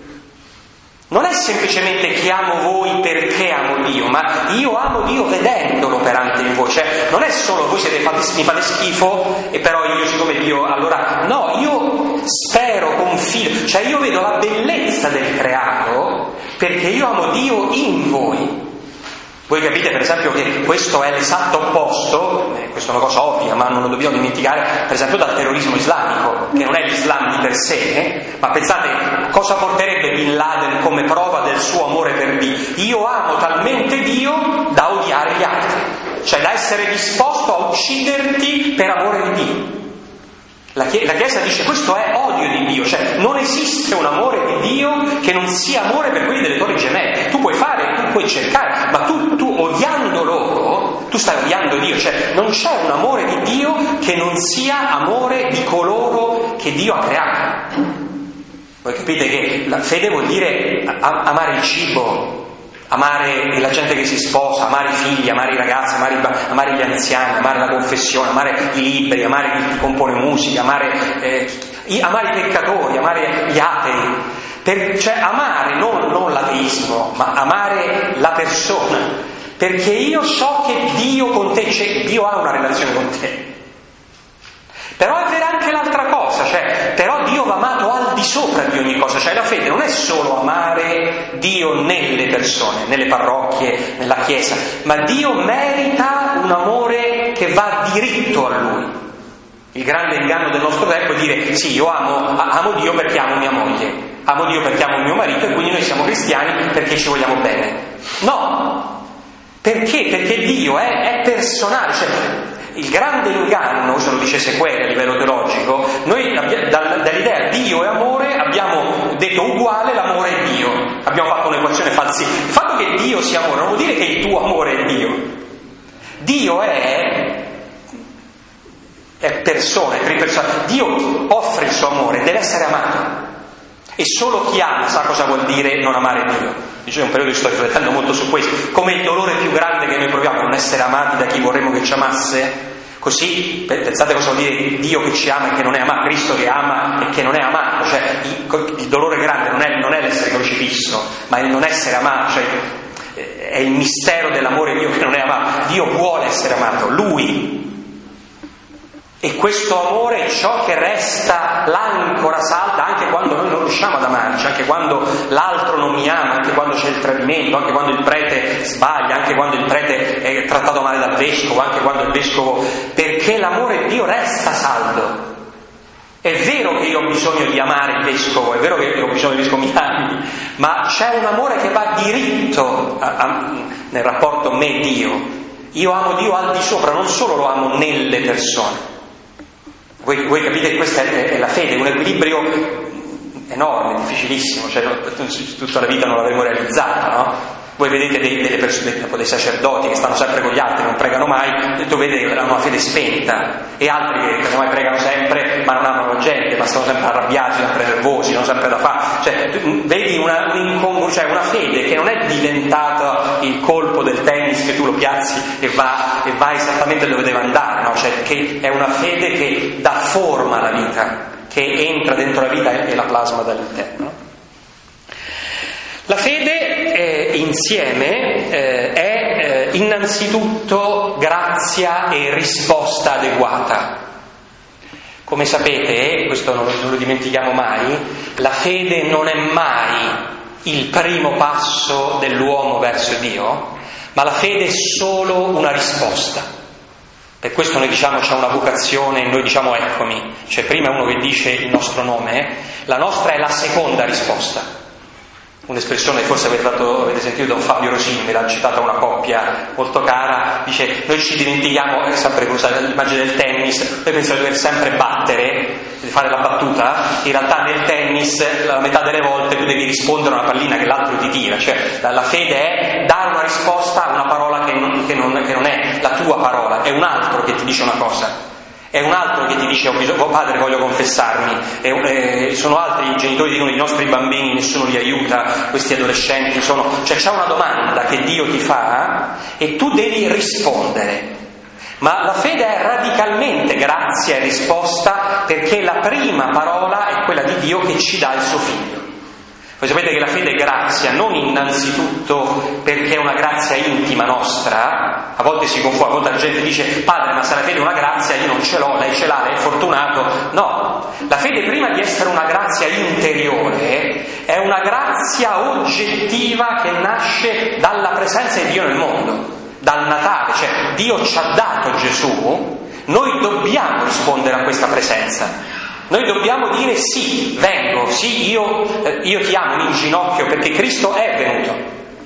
A: Non è semplicemente che amo voi perché amo Dio, ma io amo Dio vedendolo operante in voi. Cioè non è solo voi mi fate schifo e però io siccome Dio allora no, io spero, confido, cioè io vedo la bellezza del creato perché io amo Dio in voi. Voi capite per esempio che questo è l'esatto opposto, questa è una cosa ovvia ma non lo dobbiamo dimenticare, per esempio dal terrorismo islamico, che non è l'Islam di per sé, ma pensate cosa porterebbe Bin Laden come prova del suo amore per Dio. Io amo talmente Dio da odiare gli altri, cioè da essere disposto a ucciderti per amore di Dio. La Chiesa dice questo è odio di Dio, cioè non esiste un amore di Dio che non sia amore per quelli delle torri gemelle. Tu puoi cercare, ma tu odiando loro, tu stai odiando Dio, cioè non c'è un amore di Dio che non sia amore di coloro che Dio ha creato. Voi capite che la fede vuol dire amare il cibo, amare la gente che si sposa, amare i figli, amare i ragazzi, amare gli anziani, amare la confessione, amare i libri, amare chi compone musica, amare i peccatori, amare gli atei, cioè amare non l'ateismo, ma amare la persona, perché io so che Dio con te c'è, Dio ha una relazione con te. Però è vera anche l'altra cosa, cioè però Dio va amato al di sopra di ogni cosa, cioè la fede non è solo amare Dio nelle persone, nelle parrocchie, nella chiesa, ma Dio merita un amore che va diritto a Lui. Il grande inganno del nostro tempo è dire sì, io amo Dio perché amo mia moglie, amo Dio perché amo mio marito e quindi noi siamo cristiani perché ci vogliamo bene. No, perché? Perché Dio è personale, cioè il grande inganno, questo lo dice Sequere a livello teologico, noi dall'idea Dio e amore abbiamo detto uguale l'amore è Dio, abbiamo fatto un'equazione falsissima. Il fatto che Dio sia amore non vuol dire che il tuo amore è Dio. Dio è persona, è tripersona. Dio offre il suo amore, deve essere amato. E solo chi ama sa cosa vuol dire non amare Dio. C'è un periodo che sto riflettendo molto su questo, come il dolore più grande che noi proviamo non essere amati da chi vorremmo che ci amasse. Così pensate cosa vuol dire Dio che ci ama e che non è amato, Cristo che ama e che non è amato, cioè il dolore grande non è l'essere crocifisso, ma il non essere amato, cioè è il mistero dell'amore di Dio che non è amato. Dio vuole essere amato, Lui. E questo amore è ciò che resta l'ancora salda anche quando noi non riusciamo ad amarci, anche quando l'altro non mi ama, anche quando c'è il tradimento, anche quando il prete sbaglia, anche quando il prete è trattato male dal vescovo, anche quando il vescovo... perché l'amore di Dio resta saldo. È vero che io ho bisogno di amare il vescovo, è vero che io ho bisogno che il vescovo mi ami, ma c'è un amore che va diritto nel rapporto me-Dio. Io amo Dio al di sopra, non solo lo amo nelle persone. Voi capite che questa è la fede, un equilibrio enorme, difficilissimo, cioè tutta la vita non l'avremo realizzata, no? Voi vedete delle persone, dei sacerdoti che stanno sempre con gli altri, non pregano mai, dovete che hanno una fede spenta, e altri che ormai pregano sempre ma non amano la gente, ma stanno sempre arrabbiati, sempre nervosi, non sempre da fare. Cioè, vedi una fede che non è diventata il colpo del tennis che tu lo piazzi e va esattamente dove deve andare, no? Cioè, che è una fede che dà forma alla vita, che entra dentro la vita e la plasma dall'interno. La fede insieme è innanzitutto grazia e risposta adeguata. Come sapete, questo non lo dimentichiamo mai, la fede non è mai il primo passo dell'uomo verso Dio, ma la fede è solo una risposta. Per questo noi diciamo c'è una vocazione, noi diciamo eccomi, cioè prima uno che dice il nostro nome, la nostra è la seconda risposta. Un'espressione che forse avete sentito da Fabio Rosini, me l'ha citata una coppia molto cara, dice: noi ci dimentichiamo, sempre usare l'immagine del tennis, noi pensiamo di dover sempre battere, di fare la battuta, in realtà nel tennis la metà delle volte tu devi rispondere a una pallina che l'altro ti tira, cioè la fede è dare una risposta a una parola che non è la tua parola, è un altro che ti dice una cosa. È un altro che ti dice: oh padre, voglio confessarmi. Sono altri i genitori di noi, i nostri bambini, nessuno li aiuta, questi adolescenti cioè c'è una domanda che Dio ti fa e tu devi rispondere. Ma la fede è radicalmente grazia e risposta, perché la prima parola è quella di Dio che ci dà il suo figlio. Voi sapete che la fede è grazia non innanzitutto perché è una grazia intima nostra. A volte si confonde, a volte la gente dice: padre, ma se la fede è una grazia, io non ce l'ho, lei ce l'ha, lei è fortunato. No, la fede prima di essere una grazia interiore è una grazia oggettiva che nasce dalla presenza di Dio nel mondo, dal Natale, cioè Dio ci ha dato Gesù, noi dobbiamo rispondere a questa presenza. Noi dobbiamo dire: sì, vengo, sì, io ti amo, in ginocchio, perché Cristo è venuto.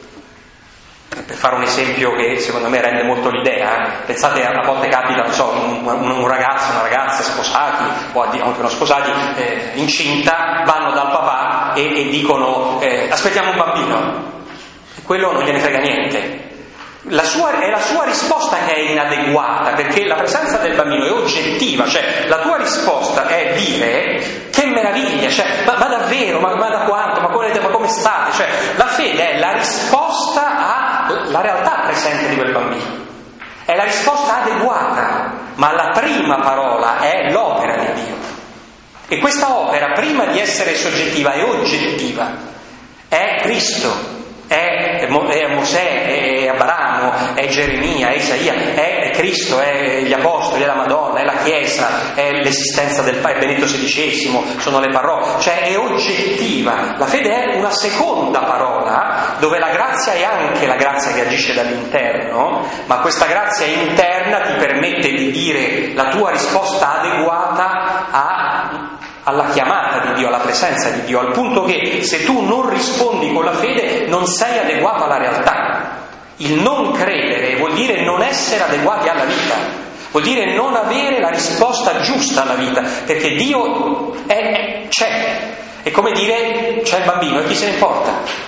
A: Per fare un esempio che secondo me rende molto l'idea, pensate, a volte capita, non so, un ragazzo, una ragazza sposati o anche non sposati, incinta, vanno dal papà e dicono: aspettiamo un bambino, e quello non gliene frega niente. È la sua risposta che è inadeguata, perché la presenza del bambino è oggettiva, cioè la tua risposta è dire: che meraviglia, cioè, ma davvero, ma da quanto, ma come state? Cioè, la fede è la risposta alla realtà presente di quel bambino, è la risposta adeguata, ma la prima parola è l'opera di Dio. E questa opera, prima di essere soggettiva, è oggettiva, è Cristo. È Mosè, è Abramo, è Geremia, è Isaia, è Cristo, è gli Apostoli, è la Madonna, è la Chiesa, è l'esistenza del Benedetto XVI, sono le parole, cioè è oggettiva. La fede è una seconda parola, dove la grazia è anche la grazia che agisce dall'interno, ma questa grazia interna ti permette di dire la tua risposta adeguata alla chiamata di Dio, alla presenza di Dio, al punto che se tu non rispondi con la fede non sei adeguato alla realtà. Il non credere vuol dire non essere adeguati alla vita, vuol dire non avere la risposta giusta alla vita, perché Dio c'è. È come dire: c'è il bambino e chi se ne importa?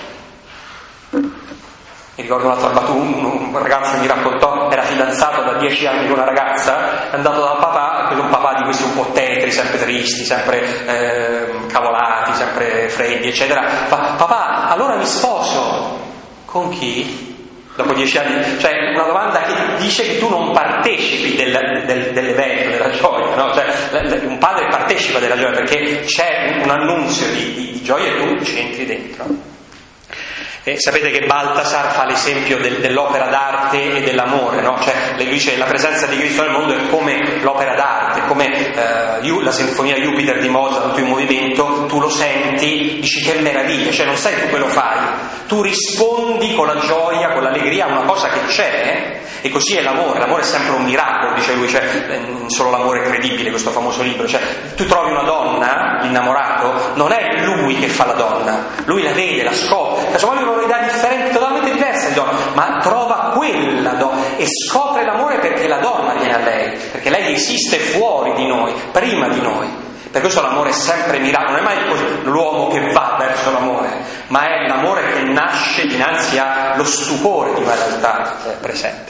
A: Mi ricordo un'altra battuta, un ragazzo mi raccontò, era fidanzato da 10 anni con una ragazza, è andato dal papà, quello un papà di questi un po' tetri, sempre tristi, sempre cavolati, sempre freddi, eccetera. Fa: papà, allora mi sposo. Con chi? Dopo 10 anni, cioè una domanda che dice che tu non partecipi dell'evento, della gioia, no? Cioè, un padre partecipa della gioia perché c'è un annunzio di gioia e tu ci entri dentro. Sapete che Baltasar fa l'esempio dell'opera d'arte e dell'amore, no? Cioè, lui dice: la presenza di Cristo nel mondo è come l'opera d'arte, come la sinfonia Jupiter di Mozart, in movimento, tu lo senti, dici: che meraviglia, cioè non sai tu che lo fai, tu rispondi con la gioia, con l'allegria a una cosa che c'è, e così è l'amore è sempre un miracolo, dice lui, cioè solo l'amore è credibile, questo famoso libro, cioè tu trovi una donna, l'innamorato, non è lui che fa la donna, lui la vede, la scopre, casomai un'idea differente, totalmente diversa di donna, ma trova quella donna e scopre l'amore perché la donna viene a lei, perché lei esiste fuori di noi, prima di noi, Per questo l'amore è sempre mirato, non è mai l'uomo che va verso l'amore, ma è l'amore che nasce dinanzi allo stupore di una realtà presente.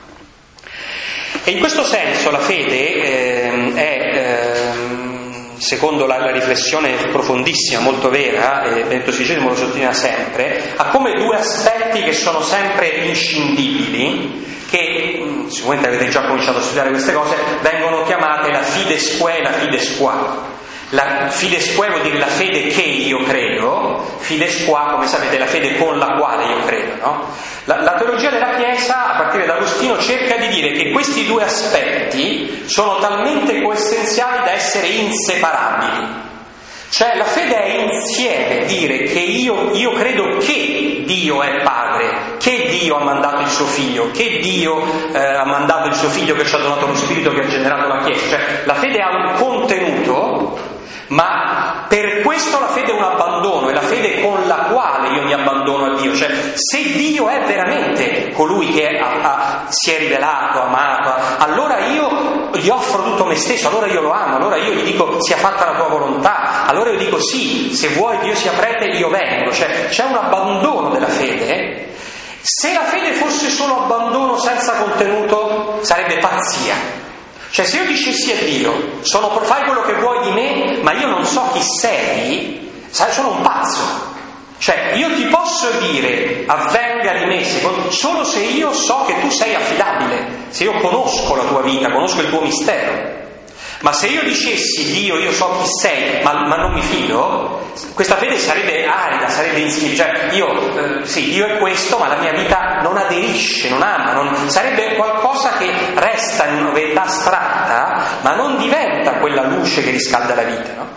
A: E in questo senso la fede è, secondo la riflessione profondissima, molto vera, e Benedetto XVI lo sottolinea sempre, ha come due aspetti che sono sempre inscindibili, che sicuramente avete già cominciato a studiare queste cose, vengono chiamate la fides quae e la fides qua. La fides quae vuol dire la fede che io credo, fides qua, come sapete, la fede con la quale io credo, no? La teologia della Chiesa, a partire da Agostino, cerca di dire che questi due aspetti sono talmente coessenziali da essere inseparabili. Cioè la fede è insieme dire che io credo che Dio è Padre, che Dio ha mandato il suo Figlio, che Dio ha mandato il suo Figlio che ci ha donato lo Spirito che ha generato la Chiesa. Cioè la fede ha un contenuto, ma per questo la fede è un abbandono, è la fede con la quale io mi abbandono a Dio. Cioè se Dio è veramente colui che si è rivelato, amato, allora io gli offro tutto me stesso, allora io lo amo, allora io gli dico sia fatta la tua volontà, allora io dico sì, se vuoi Dio sia prete io vengo. Cioè c'è un abbandono della fede. Se la fede fosse solo abbandono senza contenuto sarebbe pazzia. Cioè se io dicessi a Dio fai quello che vuoi di me, ma io non so chi sei, sono un pazzo. Cioè io ti posso dire avvenga di me solo se io so che tu sei affidabile, se io conosco la tua vita, conosco il tuo mistero. Ma se io dicessi Dio io so chi sei ma non mi fido, questa fede sarebbe arida, sarebbe insignificante. Cioè Dio è questo, ma la mia vita non aderisce, non ama, sarebbe qualcosa che resta in una verità astratta, ma non diventa quella luce che riscalda la vita, no?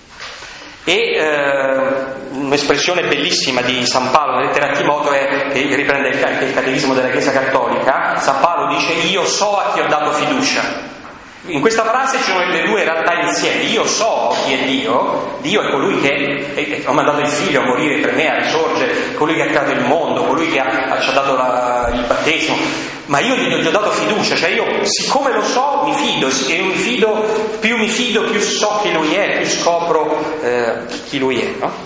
A: E un'espressione bellissima di San Paolo nella lettera a Timoteo che riprende il catechismo della Chiesa Cattolica. San Paolo dice: io so a chi ho dato fiducia. In questa frase ci sono le due realtà insieme. Io so chi è Dio è colui che ha mandato il Figlio a morire per me, a risorgere, colui che ha creato il mondo, colui che ci ha dato il battesimo, ma io gli ho dato fiducia, cioè io siccome lo so mi fido, e più mi fido più so chi lui è, più scopro chi lui è, no?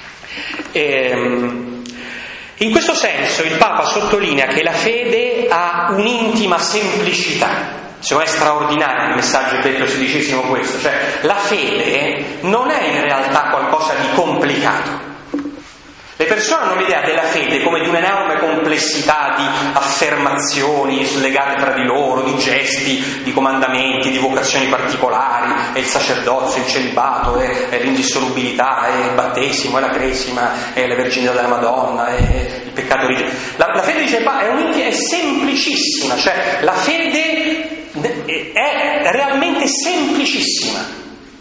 A: In questo senso il Papa sottolinea che la fede ha un'intima semplicità. Secondo me è straordinario il messaggio di Benedetto XVI questo, cioè la fede non è in realtà qualcosa di complicato. Le persone hanno l'idea della fede come di un'enorme complessità di affermazioni slegate tra di loro, di gesti, di comandamenti, di vocazioni particolari, è il sacerdozio, il celibato, è l'indissolubilità, è il battesimo, è la cresima, è la verginità della Madonna, è il peccato originale. La fede, dice è semplicissima, cioè la fede è realmente semplicissima.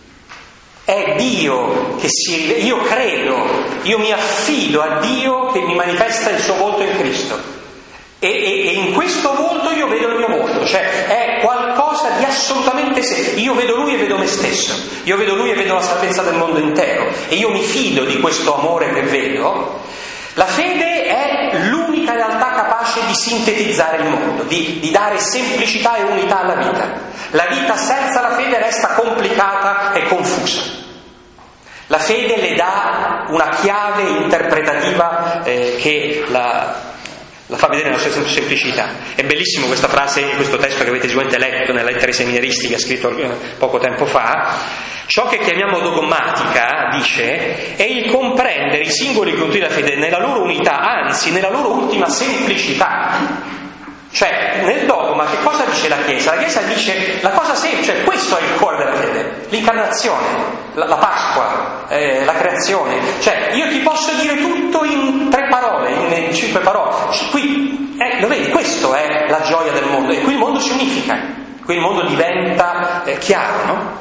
A: È Dio che io credo, io mi affido a Dio che mi manifesta il suo volto in Cristo e in questo volto io vedo il mio volto, cioè è qualcosa di assolutamente io vedo Lui e vedo me stesso, io vedo Lui e vedo la salvezza del mondo intero e io mi fido di questo amore che vedo. La fede è l'unica realtà capace di sintetizzare il mondo, di dare semplicità e unità alla vita. La vita senza la fede resta complicata e confusa. La fede le dà una chiave interpretativa che la fa vedere nella sua semplicità. È bellissimo questa frase, questo testo che avete sicuramente letto nella lettera ai seminaristi che ha scritto poco tempo fa. Ciò che chiamiamo dogmatica, dice, è il comprendere i singoli contenuti della fede nella loro unità, anzi nella loro ultima semplicità. Cioè, nel dogma che cosa dice la Chiesa? La Chiesa dice la cosa semplice, cioè questo è il cuore della fede, l'incarnazione, la Pasqua, la creazione. Cioè, io ti posso dire tutto in 3 parole, in 5 parole. Qui, lo vedi, questo è la gioia del mondo, e qui il mondo si unifica, qui il mondo diventa chiaro, no?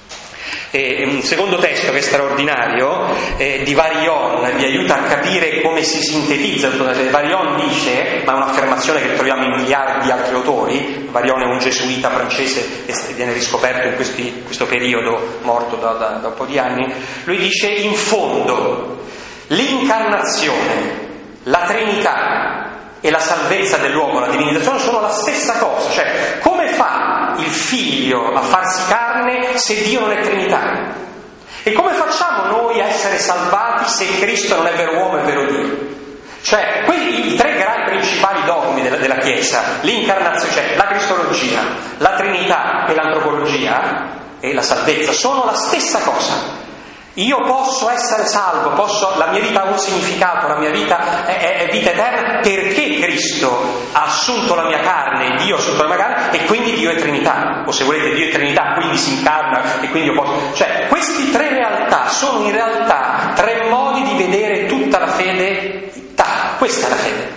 A: Un secondo testo che è straordinario, di Varion, vi aiuta a capire come si sintetizza tutto. Varion dice, ma è un'affermazione che troviamo in miliardi di altri autori. Varion è un gesuita francese che viene riscoperto in questo periodo, morto da un po' di anni. Lui dice: in fondo l'incarnazione, la Trinità e la salvezza dell'uomo, la divinizzazione sono la stessa cosa. Cioè, come fa fa il Figlio a farsi carne se Dio non è Trinità? E come facciamo noi a essere salvati se Cristo non è vero uomo e vero Dio? Cioè, i tre grandi principali dogmi della Chiesa, l'incarnazione, cioè la cristologia, la Trinità e l'antropologia e la salvezza, sono la stessa cosa. Io posso essere salvo, la mia vita ha un significato, la mia vita è vita eterna perché Cristo ha assunto la mia carne, Dio ha assunto la mia carne e quindi Dio è Trinità, o se volete Dio è Trinità, quindi si incarna e quindi io posso... Cioè, queste tre realtà sono in realtà tre modi di vedere tutta la fede. Questa è la fede.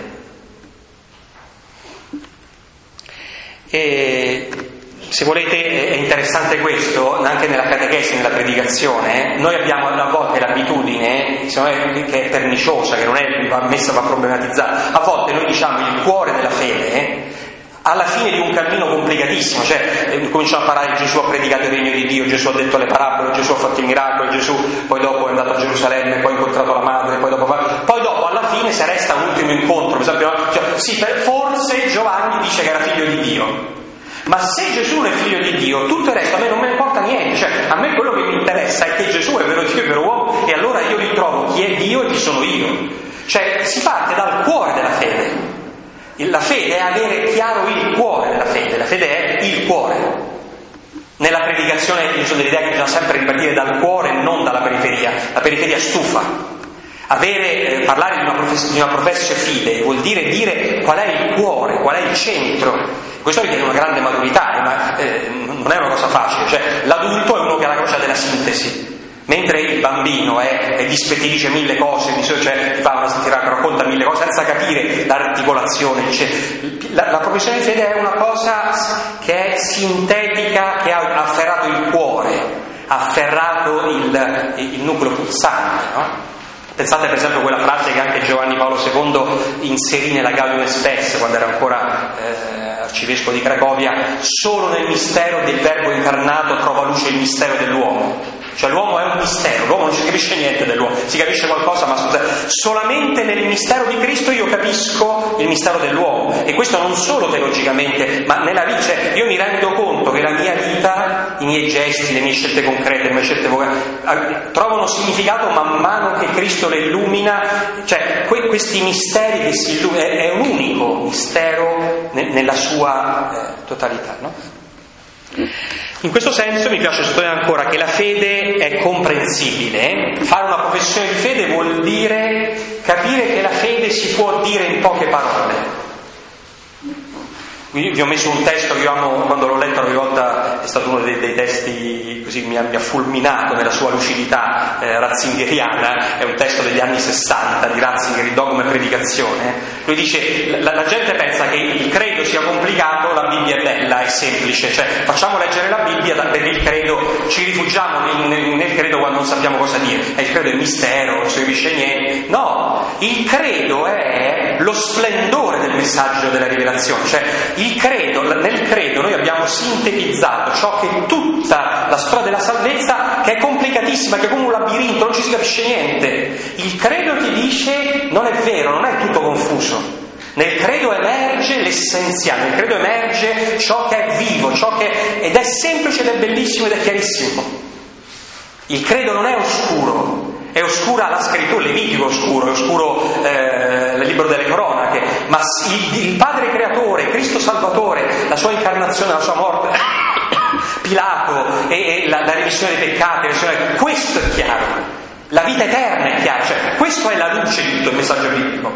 A: E se volete è interessante questo, anche nella catechesi, nella predicazione, noi abbiamo a volte l'abitudine, che è perniciosa, che non è messa, va problematizzata, a volte noi diciamo il cuore della fede alla fine di un cammino complicatissimo, cioè cominciamo a parlare, Gesù ha predicato il regno di Dio, Gesù ha detto le parabole, Gesù ha fatto i miracoli, Gesù poi dopo è andato a Gerusalemme, poi ha incontrato la madre, poi dopo alla fine se resta un ultimo incontro, per esempio, forse Giovanni dice che era figlio di Dio, ma se Gesù è figlio di Dio, tutto il resto a me non me ne importa niente, cioè a me quello che mi interessa è che Gesù è vero Dio e vero uomo e allora io ritrovo chi è Dio e chi sono io, cioè si parte dal cuore della fede. La fede è avere chiaro il cuore della fede, la fede è il cuore. Nella predicazione io sono dell'idea che bisogna sempre ripartire dal cuore e non dalla periferia, la periferia stufa. Parlare di una professio fide vuol dire qual è il cuore, qual è il centro. Questo richiede una grande maturità, ma non è una cosa facile, cioè l'adulto è uno che ha la croce della sintesi. Mentre il bambino ti dice mille cose, cioè ti racconta mille cose senza capire l'articolazione. La professione di fede è una cosa che è sintetica, che ha afferrato il cuore, ha afferrato il nucleo pulsante, no? Pensate per esempio a quella frase che anche Giovanni Paolo II inserì nella Gaudium et Spes quando era ancora arcivescovo di Cracovia: solo nel mistero del Verbo incarnato trova luce il mistero dell'uomo. Cioè l'uomo è un mistero, l'uomo non si capisce niente dell'uomo, si capisce qualcosa, ma solamente nel mistero di Cristo io capisco il mistero dell'uomo. E questo non solo teologicamente, ma nella vita. Cioè, io mi rendo conto che la mia vita, i miei gesti, le mie scelte concrete, le mie scelte vocali trovano significato man mano che Cristo le illumina. Cioè questi misteri che si illuminano, è un unico mistero nella sua totalità, no? In questo senso mi piace sottolineare ancora che la fede è comprensibile. Fare una professione di fede vuol dire capire che la fede si può dire in poche parole. Vi ho messo un testo che io amo, quando l'ho letto la prima volta è stato uno dei testi, così mi ha fulminato nella sua lucidità ratzingeriana. È un testo degli anni 60 di Ratzinger, il dogma e predicazione. Lui dice: la gente pensa che il credo sia complicato, la Bibbia è bella, è semplice, cioè facciamo leggere la Bibbia perché il credo, ci rifugiamo nel credo quando non sappiamo cosa dire, il credo è mistero, non si capisce niente. No, il credo è lo splendore del messaggio della rivelazione, cioè nel credo noi abbiamo sintetizzato ciò che è tutta la storia della salvezza, che è complicatissima, che è come un labirinto, non ci si capisce niente. Il credo ti dice: non è vero, non è tutto confuso. Nel credo emerge l'essenziale, nel credo emerge ciò che è vivo, ed è semplice ed è bellissimo ed è chiarissimo. Il credo non è oscuro. È oscura la scrittura, il Levitico è oscuro il libro delle cronache, ma il Padre Creatore, Cristo Salvatore, la sua incarnazione, la sua morte, Pilato e la remissione dei peccati, questo è chiaro. La vita eterna è chiara, cioè questo è la luce di tutto il messaggio biblico.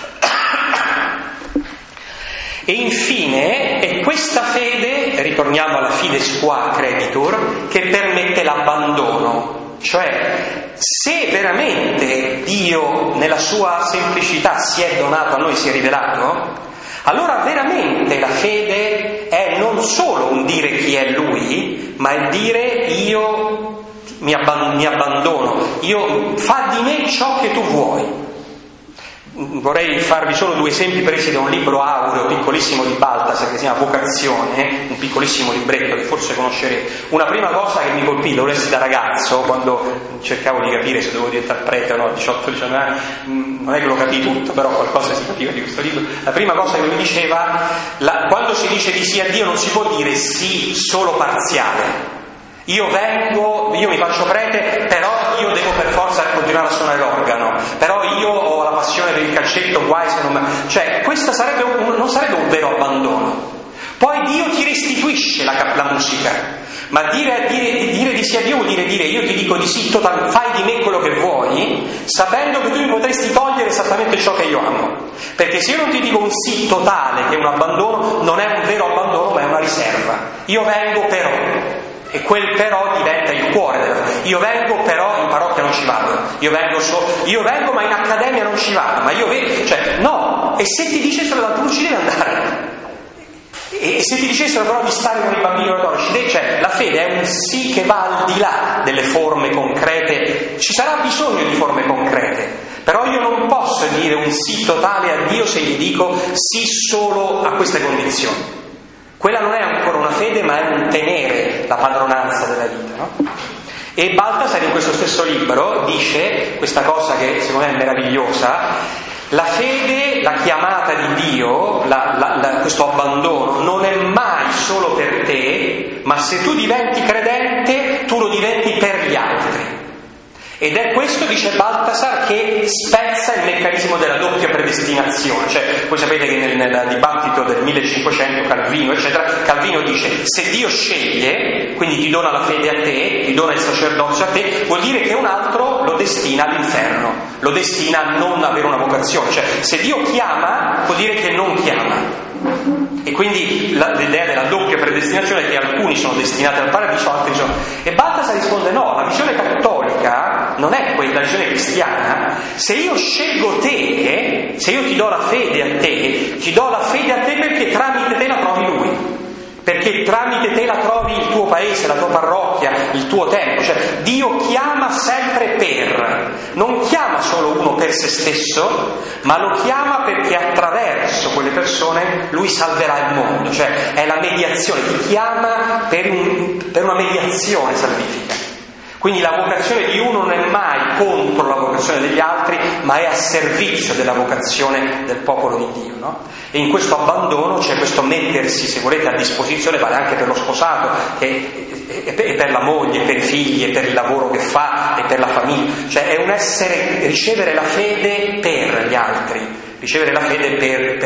A: E infine è questa fede, ritorniamo alla fides qua creditur, che permette l'abbandono. Cioè, se veramente Dio nella sua semplicità si è donato a noi, si è rivelato, allora veramente la fede è non solo un dire chi è Lui, ma è dire io mi abbandono, io fa di me ciò che tu vuoi. Vorrei farvi solo 2 esempi presi da un libro aureo piccolissimo di Balthasar che si chiama Vocazione, un piccolissimo libretto che forse conoscerete. Una prima cosa che mi colpì, lo lessi da ragazzo, quando cercavo di capire se dovevo diventare prete o no, 18-19 anni, non è che lo capii tutto, però qualcosa si capiva di questo libro. La prima cosa che mi diceva, quando si dice di sì a Dio non si può dire sì solo parziale. Io mi faccio prete, però io devo per forza continuare a suonare l'organo, però io ho la passione per il calcetto, guai se non... Cioè, questo non sarebbe un vero abbandono. Poi Dio ti restituisce la musica, ma dire di sì a Dio vuol dire io ti dico di sì, fai di me quello che vuoi, sapendo che tu mi potresti togliere esattamente ciò che io amo. Perché se io non ti dico un sì totale, che è un abbandono, non è un vero abbandono, ma è una riserva. Io vengo però... E quel però diventa il cuore. Io vengo però in parrocchia non ci vado, io vengo ma in accademia non ci vado, ma io vedo, cioè no. E se ti dicessero tu non ci devi andare, e se ti dicessero però di stare con i bambini ortodossi, cioè la fede è un sì che va al di là delle forme concrete. Ci sarà bisogno di forme concrete, però io non posso dire un sì totale a Dio se gli dico sì solo a queste condizioni. Quella non è ancora una fede, ma è un tenere la padronanza della vita, no? E Balthasar in questo stesso libro dice questa cosa che secondo me è meravigliosa: la fede, la chiamata di Dio, questo abbandono non è mai solo per te, ma se tu diventi credente tu lo diventi per gli altri. Ed è questo, dice Balthasar, che spezza il meccanismo della doppia predestinazione. Cioè, voi sapete che nel dibattito del 1500 Calvino, eccetera, Calvino dice: se Dio sceglie, quindi ti dona la fede a te, ti dona il sacerdozio a te, vuol dire che un altro lo destina all'inferno, lo destina a non avere una vocazione. Cioè, se Dio chiama, vuol dire che non chiama. E quindi l'idea della doppia predestinazione è che alcuni sono destinati al paradiso, altri sono... E Balthasar risponde: no, la visione cattolica non è quella, la visione cristiana. Se io scelgo te, se io ti do la fede a te, ti do la fede a te perché tramite te la trovi Lui, perché tramite te la trovi il tuo paese, la tua parrocchia, il tuo tempo. Cioè Dio chiama sempre non chiama solo uno per se stesso, ma lo chiama perché attraverso quelle persone Lui salverà il mondo. Cioè è la mediazione, ti chiama per una mediazione salvifica. Quindi la vocazione di uno non è mai contro la vocazione degli altri, ma è a servizio della vocazione del popolo di Dio, no? E in questo abbandono c'è questo mettersi, se volete, a disposizione, vale anche per lo sposato, e per la moglie, per i figli, e per il lavoro che fa, e per la famiglia. Cioè è un ricevere la fede per gli altri, ricevere la fede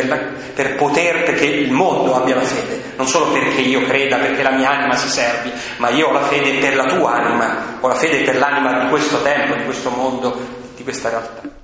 A: perché il mondo abbia la fede, non solo perché io creda, perché la mia anima si servi, ma io ho la fede per la tua anima, ho la fede per l'anima di questo tempo, di questo mondo, di questa realtà.